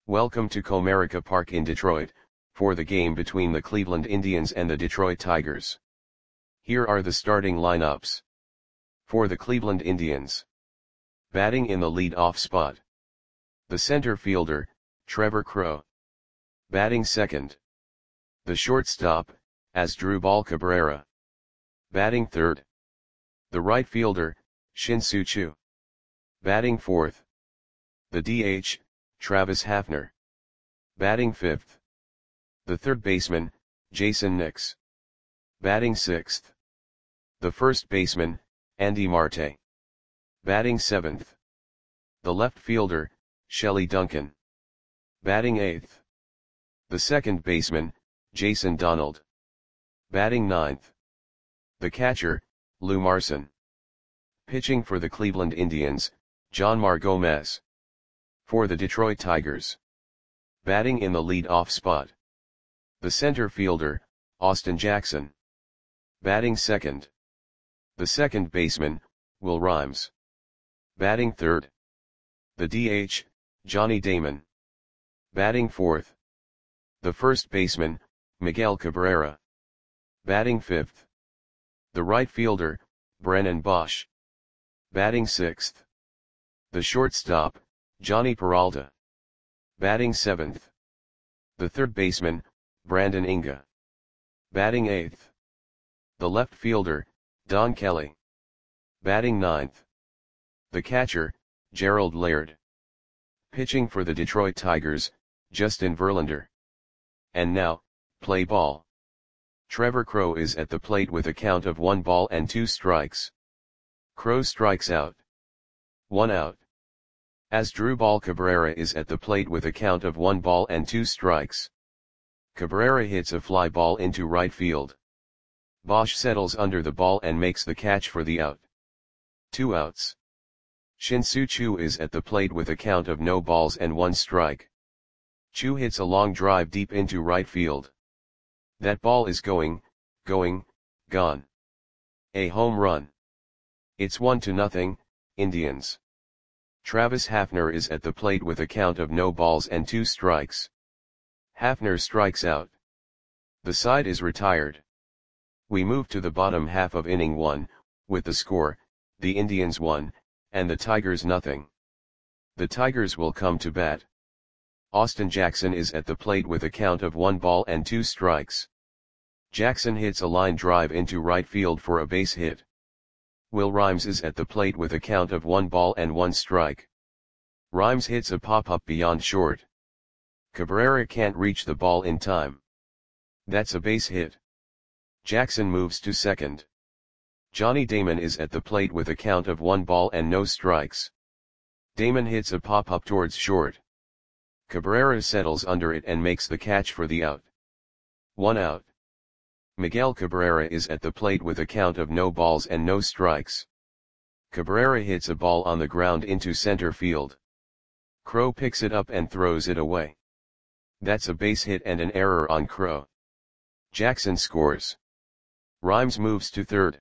Welcome to Comerica Park in Detroit, for the game between the Cleveland Indians and the Detroit Tigers. Here are the starting lineups. For the Cleveland Indians. Batting in the lead-off spot. The center fielder, Trevor Crowe. Batting second. The shortstop, Asdrubal Cabrera. Batting third. The right fielder, Shin-Soo Choo. Batting fourth. The DH, Travis Hafner. Batting fifth. The third baseman, Jason Nix. Batting sixth. The first baseman, Andy Marte. Batting seventh. The left fielder, Shelley Duncan. Batting eighth. The second baseman, Jason Donald. Batting ninth. The catcher, Lou Marson. Pitching for the Cleveland Indians, Jonmar Gomez. For the Detroit Tigers. Batting in the lead-off spot. The center fielder, Austin Jackson. Batting second. The second baseman, Will Rhymes. Batting third. The DH, Johnny Damon. Batting fourth. The first baseman, Miguel Cabrera. Batting fifth. The right fielder, Brennan Bosch. Batting sixth. The shortstop, Johnny Peralta. Batting seventh. The third baseman, Brandon Inga. Batting eighth. The left fielder, Don Kelly. Batting ninth. The catcher, Gerald Laird. Pitching for the Detroit Tigers, Justin Verlander. And now, play ball. Trevor Crowe is at the plate with a count of 1 ball and 2 strikes. Crowe strikes out. 1 out. Asdrubal Cabrera is at the plate with a count of 1 ball and 2 strikes. Cabrera hits a fly ball into right field. Bosch settles under the ball and makes the catch for the out. 2 outs. Shin-Soo Choo is at the plate with a count of no balls and 1 strike. Choo hits a long drive deep into right field. That ball is gone. A home run. It's 1-0, Indians. Travis Hafner is at the plate with a count of no balls and 2 strikes. Hafner strikes out. The side is retired. We move to the bottom half of inning 1, with the score, the Indians 1, and the Tigers nothing. The Tigers will come to bat. Austin Jackson is at the plate with a count of 1 ball and 2 strikes. Jackson hits a line drive into right field for a base hit. Will Rhymes is at the plate with a count of 1 ball and 1 strike. Rhymes hits a pop-up beyond short. Cabrera can't reach the ball in time. That's a base hit. Jackson moves to second. Johnny Damon is at the plate with a count of 1 ball and no strikes. Damon hits a pop-up towards short. Cabrera settles under it and makes the catch for the out. 1 out. Miguel Cabrera is at the plate with a count of no balls and no strikes. Cabrera hits a ball on the ground into center field. Crowe picks it up and throws it away. That's a base hit and an error on Crowe. Jackson scores. Rhymes moves to third.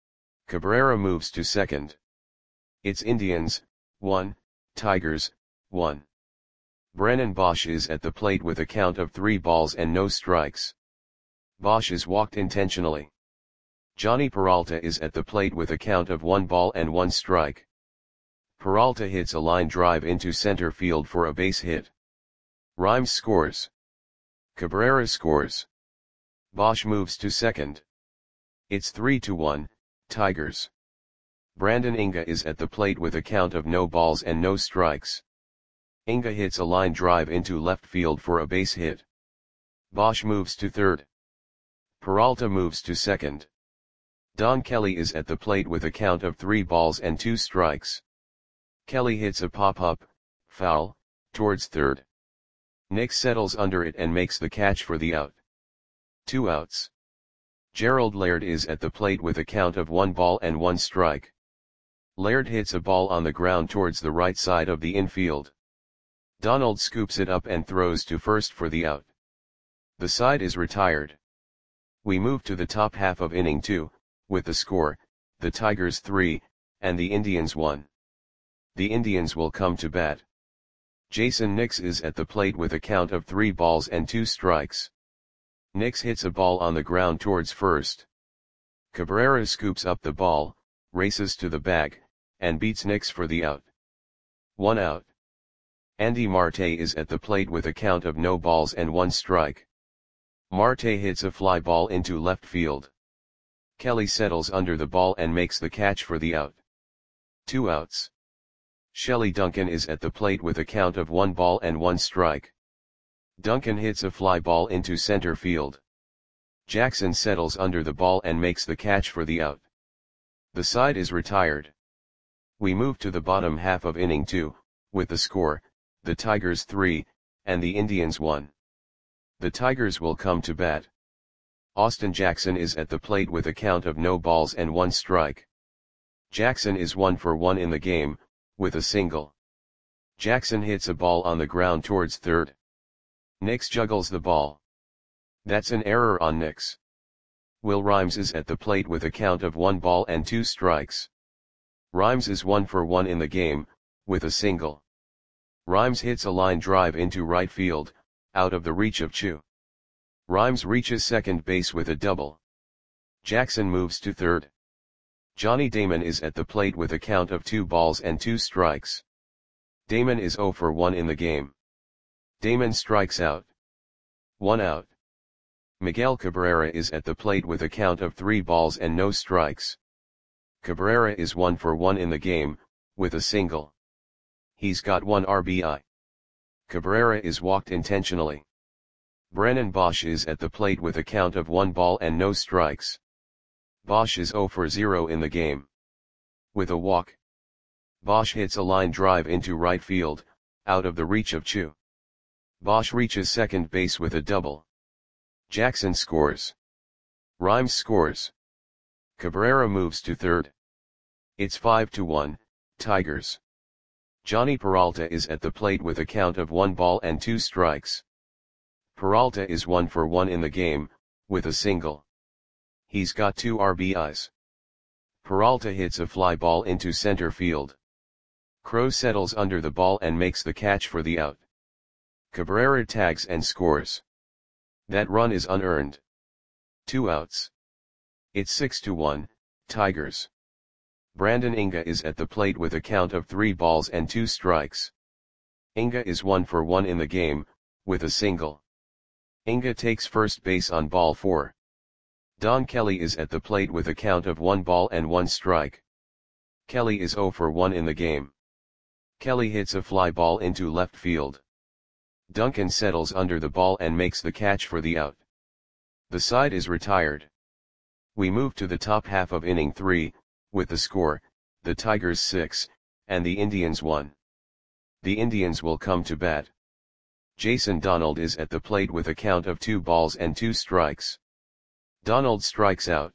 Cabrera moves to second. It's Indians, 1, Tigers, 1. Brennan Bosch is at the plate with a count of 3 balls and no strikes. Bosch is walked intentionally. Johnny Peralta is at the plate with a count of 1 ball and 1 strike. Peralta hits a line drive into center field for a base hit. Rhymes scores. Cabrera scores. Bosch moves to second. It's 3-1, Tigers. Brandon Inga is at the plate with a count of no balls and no strikes. Inga hits a line drive into left field for a base hit. Bosch moves to third. Peralta moves to second. Don Kelly is at the plate with a count of 3 balls and 2 strikes. Kelly hits a pop-up, foul, towards third. Nix settles under it and makes the catch for the out. 2 outs. Gerald Laird is at the plate with a count of 1 ball and 1 strike. Laird hits a ball on the ground towards the right side of the infield. Donald scoops it up and throws to first for the out. The side is retired. We move to the top half of inning 2, with the score, the Tigers 3, and the Indians 1. The Indians will come to bat. Jason Nix is at the plate with a count of 3 balls and 2 strikes. Nix hits a ball on the ground towards first. Cabrera scoops up the ball, races to the bag, and beats Nix for the out. 1 out. Andy Marte is at the plate with a count of no balls and 1 strike. Marte hits a fly ball into left field. Kelly settles under the ball and makes the catch for the out. 2 outs. Shelley Duncan is at the plate with a count of 1 ball and 1 strike. Duncan hits a fly ball into center field. Jackson settles under the ball and makes the catch for the out. The side is retired. We move to the bottom half of inning 2, with the score, the Tigers 3, and the Indians 1. The Tigers will come to bat. Austin Jackson is at the plate with a count of no balls and 1 strike. Jackson is 1 for 1 in the game, with a single. Jackson hits a ball on the ground towards third. Nix juggles the ball. That's an error on Nix. Will Rhymes is at the plate with a count of 1 ball and 2 strikes. Rhymes is 1 for 1 in the game, with a single. Rhymes hits a line drive into right field, out of the reach of Chu. Rhymes reaches second base with a double. Jackson moves to third. Johnny Damon is at the plate with a count of 2 balls and 2 strikes. Damon is 0 for 1 in the game. Damon strikes out. 1 out. Miguel Cabrera is at the plate with a count of 3 balls and no strikes. Cabrera is 1 for 1 in the game, with a single. He's got 1 RBI. Cabrera is walked intentionally. Brennan Bosch is at the plate with a count of 1 ball and no strikes. Bosch is 0 for 0 in the game. With a walk. Bosch hits a line drive into right field, out of the reach of Chu. Bosch reaches second base with a double. Jackson scores. Rhymes scores. Cabrera moves to third. It's 5-1, Tigers. Johnny Peralta is at the plate with a count of 1 ball and 2 strikes. Peralta is 1 for 1 in the game, with a single. He's got 2 RBIs. Peralta hits a fly ball into center field. Crowe settles under the ball and makes the catch for the out. Cabrera tags and scores. That run is unearned. 2 outs. It's 6-1, Tigers. Brandon Inga is at the plate with a count of 3 balls and 2 strikes. Inga is 1 for 1 in the game, with a single. Inga takes first base on ball 4. Don Kelly is at the plate with a count of 1 ball and 1 strike. Kelly is 0 for 1 in the game. Kelly hits a fly ball into left field. Duncan settles under the ball and makes the catch for the out. The side is retired. We move to the top half of inning 3, with the score, the Tigers 6, and the Indians 1. The Indians will come to bat. Jason Donald is at the plate with a count of 2 balls and 2 strikes. Donald strikes out.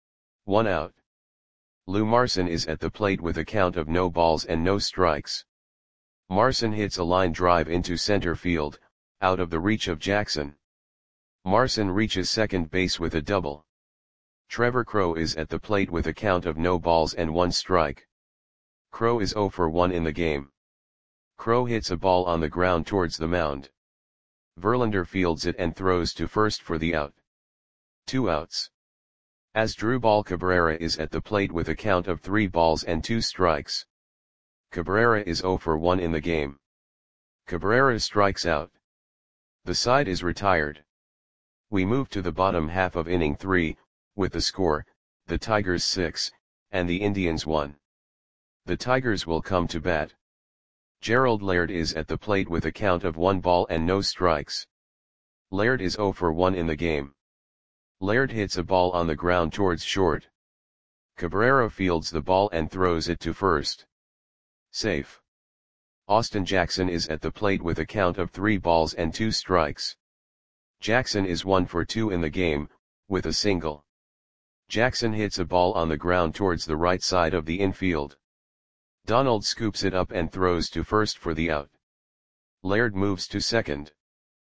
1 out. Lou Marson is at the plate with a count of no balls and no strikes. Marson hits a line drive into center field, out of the reach of Jackson. Marson reaches second base with a double. Trevor Crowe is at the plate with a count of no balls and 1 strike. Crowe is 0 for 1 in the game. Crowe hits a ball on the ground towards the mound. Verlander fields it and throws to first for the out. 2 outs. Asdrubal Cabrera is at the plate with a count of 3 balls and 2 strikes. Cabrera is 0 for 1 in the game. Cabrera strikes out. The side is retired. We move to the bottom half of inning 3, with the score, the Tigers 6, and the Indians 1. The Tigers will come to bat. Gerald Laird is at the plate with a count of 1 ball and no strikes. Laird is 0 for 1 in the game. Laird hits a ball on the ground towards short. Cabrera fields the ball and throws it to first. Safe. Austin Jackson is at the plate with a count of 3 balls and 2 strikes. Jackson is 1 for 2 in the game, with a single. Jackson hits a ball on the ground towards the right side of the infield. Donald scoops it up and throws to first for the out. Laird moves to second.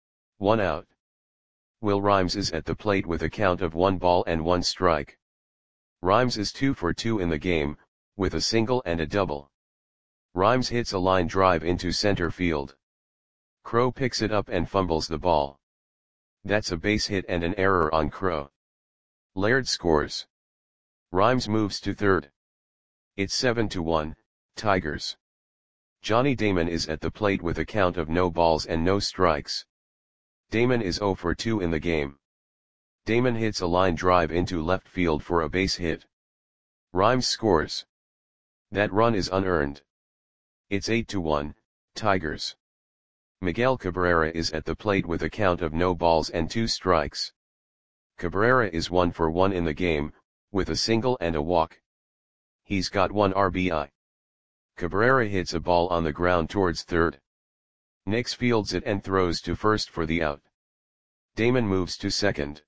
1 out. Will Rhymes is at the plate with a count of 1 ball and 1 strike. Rhymes is 2 for 2 in the game, with a single and a double. Rhymes hits a line drive into center field. Crow picks it up and fumbles the ball. That's a base hit and an error on Crow. Laird scores. Rhymes moves to third. It's 7-1, Tigers. Johnny Damon is at the plate with a count of no balls and no strikes. Damon is 0 for 2 in the game. Damon hits a line drive into left field for a base hit. Rhymes scores. That run is unearned. It's 8-1, Tigers. Miguel Cabrera is at the plate with a count of no balls and 2 strikes. Cabrera is 1 for 1 in the game, with a single and a walk. He's got 1 RBI. Cabrera hits a ball on the ground towards third. Nix fields it and throws to first for the out. Damon moves to second.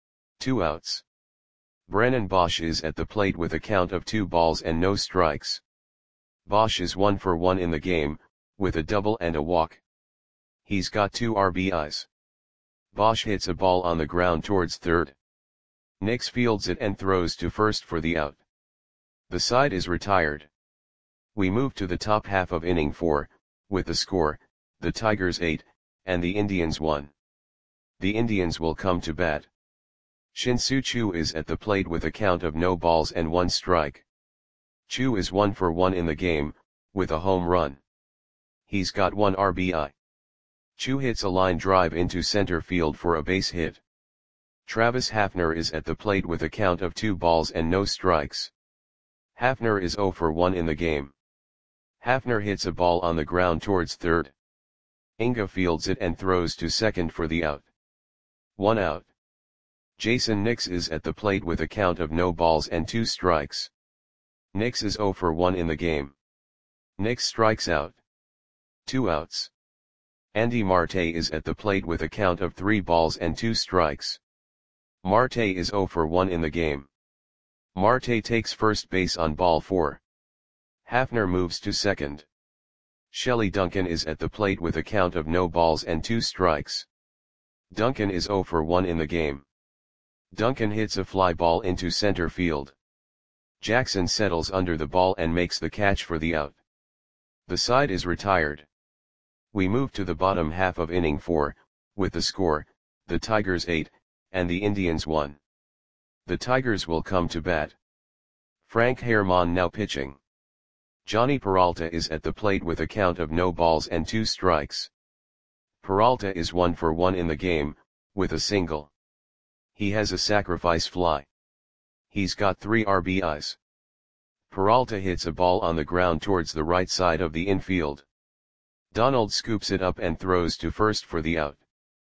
2 outs. Brennan Bosch is at the plate with a count of 2 balls and no strikes. Bosch is 1 for 1 in the game, with a double and a walk. He's got 2 RBIs. Bosch hits a ball on the ground towards third. Nix fields it and throws to first for the out. The side is retired. We move to the top half of inning 4, with the score, the Tigers 8, and the Indians 1. The Indians will come to bat. Shin-Soo Choo is at the plate with a count of no balls and 1 strike. Choo is 1 for 1 in the game, with a home run. He's got 1 RBI. Choo hits a line drive into center field for a base hit. Travis Hafner is at the plate with a count of 2 balls and no strikes. Hafner is 0 for 1 in the game. Hafner hits a ball on the ground towards third. Inga fields it and throws to second for the out. 1 out. Jason Nix is at the plate with a count of no balls and 2 strikes. Nix is 0 for 1 in the game. Nix strikes out. 2 outs. Andy Marte is at the plate with a count of 3 balls and 2 strikes. Marte is 0 for 1 in the game. Marte takes first base on ball 4. Hafner moves to second. Shelley Duncan is at the plate with a count of no balls and 2 strikes. Duncan is 0 for 1 in the game. Duncan hits a fly ball into center field. Jackson settles under the ball and makes the catch for the out. The side is retired. We move to the bottom half of inning 4, with the score, the Tigers 8, and the Indians 1. The Tigers will come to bat. Frank Herrmann now pitching. Johnny Peralta is at the plate with a count of no balls and 2 strikes. Peralta is 1 for 1 in the game, with a single. He has a sacrifice fly. He's got 3 RBIs. Peralta hits a ball on the ground towards the right side of the infield. Donald scoops it up and throws to first for the out.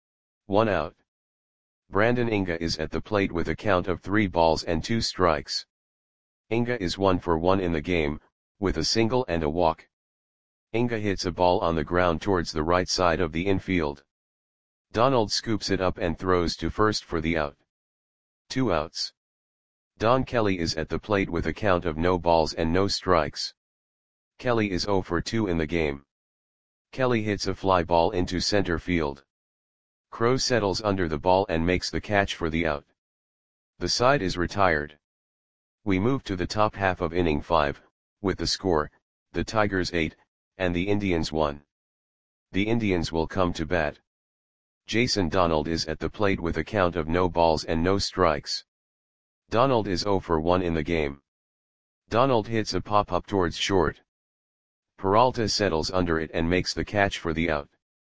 1 out. Brandon Inga is at the plate with a count of 3 balls and 2 strikes. Inga is 1 for 1 in the game, with a single and a walk. Inga hits a ball on the ground towards the right side of the infield. Donald scoops it up and throws to first for the out. 2 outs. Don Kelly is at the plate with a count of no balls and no strikes. Kelly is 0 for 2 in the game. Kelly hits a fly ball into center field. Crow settles under the ball and makes the catch for the out. The side is retired. We move to the top half of inning 5, with the score, the Tigers 8, and the Indians 1. The Indians will come to bat. Jason Donald is at the plate with a count of no balls and no strikes. Donald is 0 for 1 in the game. Donald hits a pop-up towards short. Peralta settles under it and makes the catch for the out.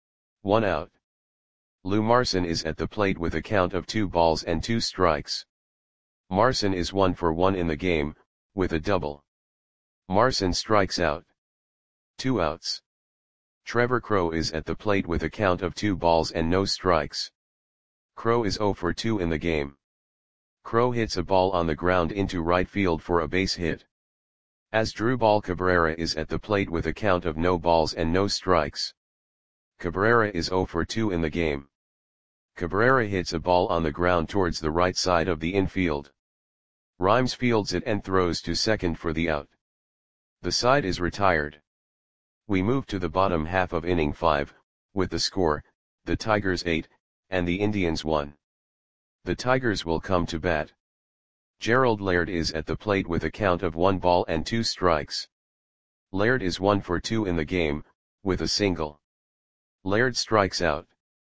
1 out. Lou Marson is at the plate with a count of 2 balls and 2 strikes. Marson is 1 for 1 in the game, with a double. Marson strikes out. 2 outs. Trevor Crow is at the plate with a count of 2 balls and no strikes. Crow is 0 for 2 in the game. Crow hits a ball on the ground into right field for a base hit. Asdrubal Cabrera is at the plate with a count of no balls and no strikes. Cabrera is 0 for 2 in the game. Cabrera hits a ball on the ground towards the right side of the infield. Rhymes fields it and throws to second for the out. The side is retired. We move to the bottom half of inning 5, with the score, the Tigers 8, and the Indians 1. The Tigers will come to bat. Gerald Laird is at the plate with a count of 1 ball and 2 strikes. Laird is 1 for 2 in the game, with a single. Laird strikes out.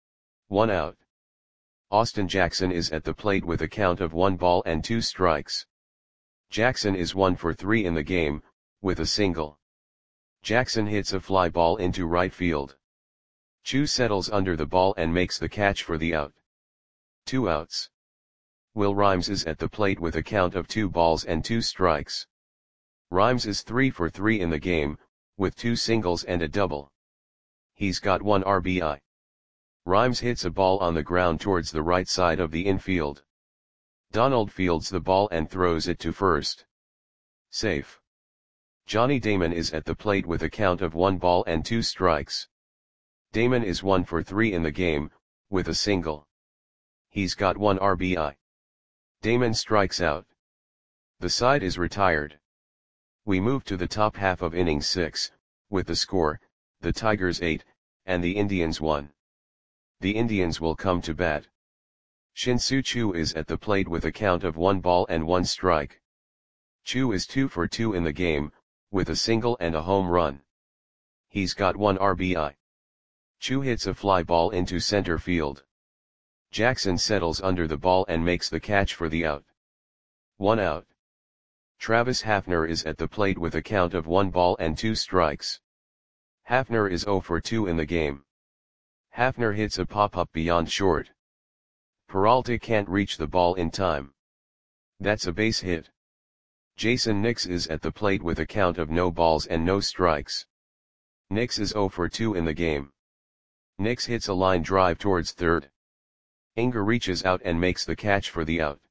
1 out. Austin Jackson is at the plate with a count of 1 ball and 2 strikes. Jackson is 1 for 3 in the game, with a single. Jackson hits a fly ball into right field. Chu settles under the ball and makes the catch for the out. 2 outs. Will Rhymes is at the plate with a count of 2 balls and 2 strikes. Rhymes is 3 for 3 in the game, with 2 singles and a double. He's got 1 RBI. Rhymes hits a ball on the ground towards the right side of the infield. Donald fields the ball and throws it to first. Safe. Johnny Damon is at the plate with a count of 1 ball and 2 strikes. Damon is 1 for 3 in the game, with a single. He's got 1 RBI. Damon strikes out. The side is retired. We move to the top half of inning 6, with the score, the Tigers 8, and the Indians 1. The Indians will come to bat. Shin-Soo Choo is at the plate with a count of 1 ball and 1 strike. Choo is 2 for 2 in the game, with a single and a home run. He's got 1 RBI. Choo hits a fly ball into center field. Jackson settles under the ball and makes the catch for the out. 1 out. Travis Hafner is at the plate with a count of 1 ball and 2 strikes. Hafner is 0 for 2 in the game. Hafner hits a pop-up beyond short. Peralta can't reach the ball in time. That's a base hit. Jason Nix is at the plate with a count of no balls and no strikes. Nix is 0 for 2 in the game. Nix hits a line drive towards third. Inga reaches out and makes the catch for the out.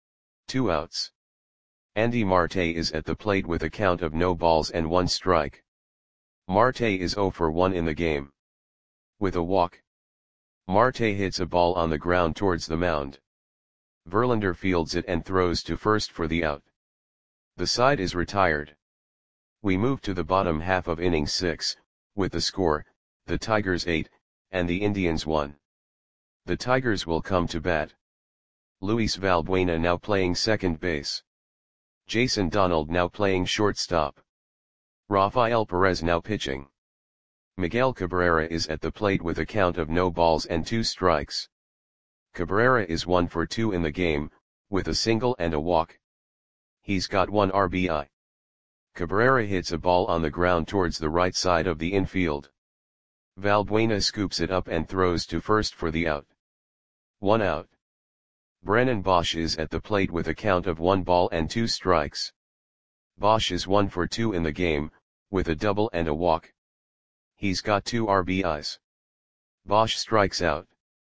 2 outs. Andy Marte is at the plate with a count of no balls and 1 strike. Marte is 0 for 1 in the game. With a walk. Marte hits a ball on the ground towards the mound. Verlander fields it and throws to first for the out. The side is retired. We move to the bottom half of inning 6, with the score, the Tigers 8, and the Indians 1. The Tigers will come to bat. Luis Valbuena now playing second base. Jason Donald now playing shortstop. Rafael Perez now pitching. Miguel Cabrera is at the plate with a count of no balls and 2 strikes. Cabrera is 1 for 2 in the game, with a single and a walk. He's got 1 RBI. Cabrera hits a ball on the ground towards the right side of the infield. Valbuena scoops it up and throws to first for the out. 1 out. Brennan Bosch is at the plate with a count of 1 ball and 2 strikes. Bosch is 1 for 2 in the game, with a double and a walk. He's got 2 RBIs. Bosch strikes out.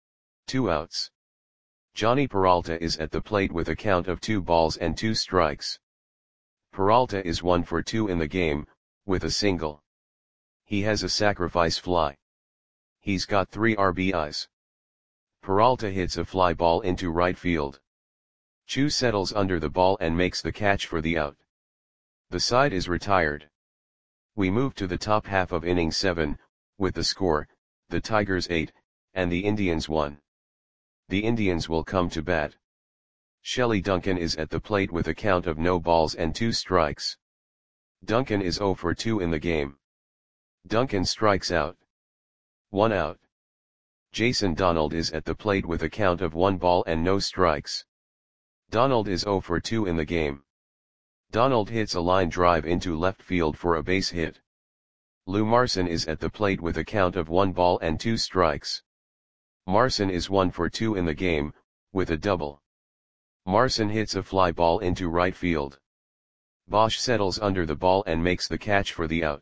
2 outs. Johnny Peralta is at the plate with a count of 2 balls and 2 strikes. Peralta is 1 for 2 in the game, with a single. He has a sacrifice fly. He's got 3 RBIs. Peralta hits a fly ball into right field. Chu settles under the ball and makes the catch for the out. The side is retired. We move to the top half of inning 7, with the score, the Tigers 8, and the Indians 1. The Indians will come to bat. Shelley Duncan is at the plate with a count of no balls and 2 strikes. Duncan is 0 for 2 in the game. Duncan strikes out. 1 out. Jason Donald is at the plate with a count of 1 ball and no strikes. Donald is 0 for 2 in the game. Donald hits a line drive into left field for a base hit. Lou Marson is at the plate with a count of 1 ball and 2 strikes. Marson is 1 for 2 in the game, with a double. Marson hits a fly ball into right field. Bosch settles under the ball and makes the catch for the out.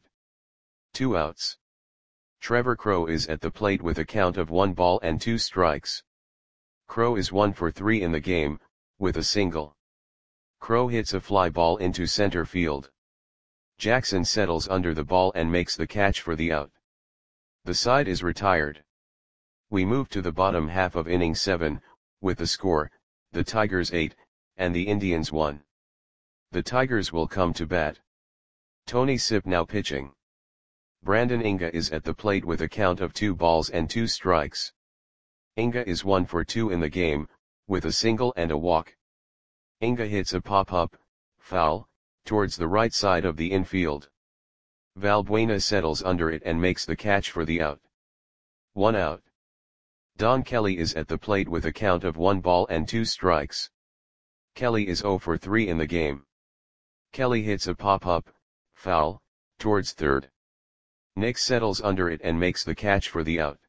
2 outs. Trevor Crowe is at the plate with a count of 1 ball and 2 strikes. Crowe is 1 for 3 in the game, with a single. Crowe hits a fly ball into center field. Jackson settles under the ball and makes the catch for the out. The side is retired. We move to the bottom half of inning 7, with the score, the Tigers 8, and the Indians 1. The Tigers will come to bat. Tony Sipp now pitching. Brandon Inga is at the plate with a count of 2 balls and 2 strikes. Inga is 1 for 2 in the game, with a single and a walk. Inga hits a pop-up, foul, towards the right side of the infield. Valbuena settles under it and makes the catch for the out. 1 out. Don Kelly is at the plate with a count of 1 ball and 2 strikes. Kelly is 0 for 3 in the game. Kelly hits a pop-up, foul, towards third. Nix settles under it and makes the catch for the out.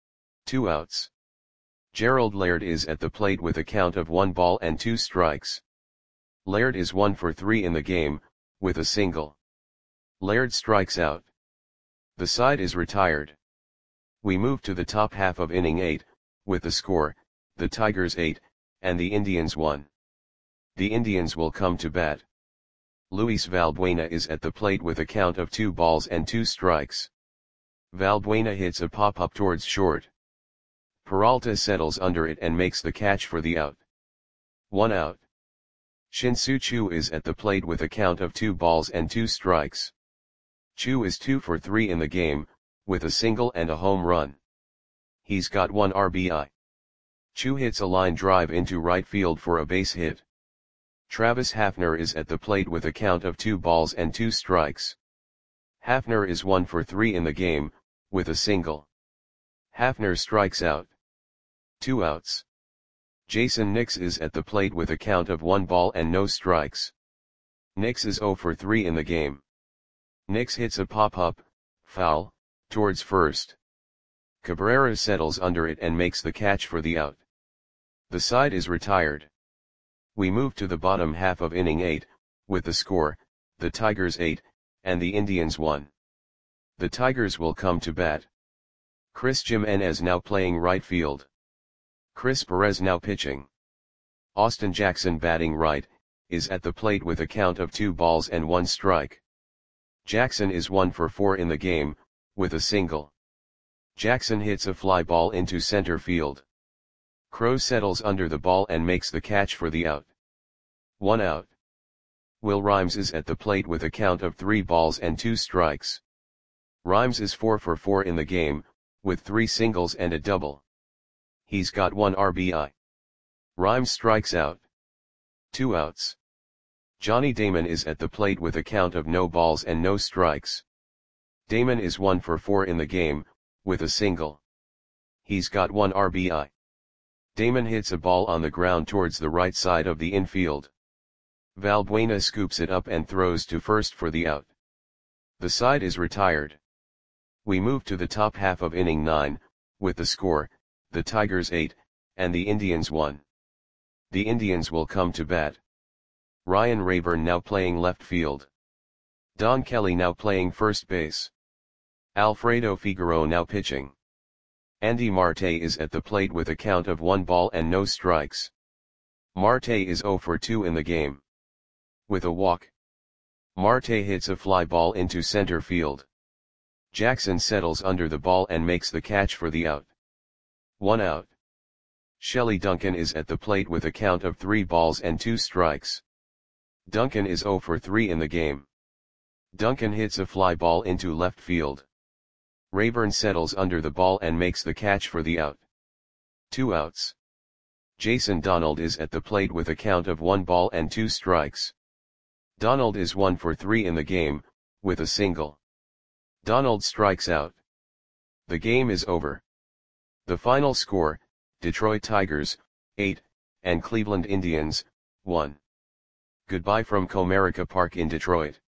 2 outs. Gerald Laird is at the plate with a count of 1 ball and 2 strikes. Laird is 1 for 3 in the game, with a single. Laird strikes out. The side is retired. We move to the top half of inning 8, with the score, the Tigers 8, and the Indians 1. The Indians will come to bat. Luis Valbuena is at the plate with a count of 2 balls and 2 strikes. Valbuena hits a pop-up towards short. Peralta settles under it and makes the catch for the out. 1 out. Shin-Soo Choo is at the plate with a count of 2 balls and 2 strikes. Choo is 2 for 3 in the game, with a single and a home run. He's got 1 RBI. Choo hits a line drive into right field for a base hit. Travis Hafner is at the plate with a count of 2 balls and 2 strikes. Hafner is 1 for 3 in the game, with a single. Hafner strikes out. 2 outs. Jason Nix is at the plate with a count of 1 ball and no strikes. Nix is 0 for 3 in the game. Nix hits a pop-up, foul, towards first. Cabrera settles under it and makes the catch for the out. The side is retired. We move to the bottom half of inning 8, with the score, the Tigers 8, and the Indians 1. The Tigers will come to bat. Chris Jimenez now playing right field. Chris Perez now pitching. Austin Jackson batting right, is at the plate with a count of 2 balls and 1 strike. Jackson is 1 for 4 in the game, with a single. Jackson hits a fly ball into center field. Crowe settles under the ball and makes the catch for the out. 1 out. Will Rhymes is at the plate with a count of 3 balls and 2 strikes. Rhymes is 4 for 4 in the game, with 3 singles and a double. He's got 1 RBI. Rhymes strikes out. 2 outs. Johnny Damon is at the plate with a count of no balls and no strikes. Damon is 1 for 4 in the game, with a single. He's got 1 RBI. Damon hits a ball on the ground towards the right side of the infield. Valbuena scoops it up and throws to first for the out. The side is retired. We move to the top half of inning 9, with the score, the Tigers 8, and the Indians 1. The Indians will come to bat. Ryan Rayburn now playing left field. Don Kelly now playing first base. Alfredo Figueroa now pitching. Andy Marte is at the plate with a count of 1 ball and no strikes. Marte is 0 for 2 in the game. With a walk. Marte hits a fly ball into center field. Jackson settles under the ball and makes the catch for the out. 1 out. Shelley Duncan is at the plate with a count of 3 balls and 2 strikes. Duncan is 0 for 3 in the game. Duncan hits a fly ball into left field. Rayburn settles under the ball and makes the catch for the out. 2 outs. Jason Donald is at the plate with a count of 1 ball and 2 strikes. Donald is 1 for 3 in the game, with a single. Donald strikes out. The game is over. The final score, Detroit Tigers, 8, and Cleveland Indians, 1. Goodbye from Comerica Park in Detroit.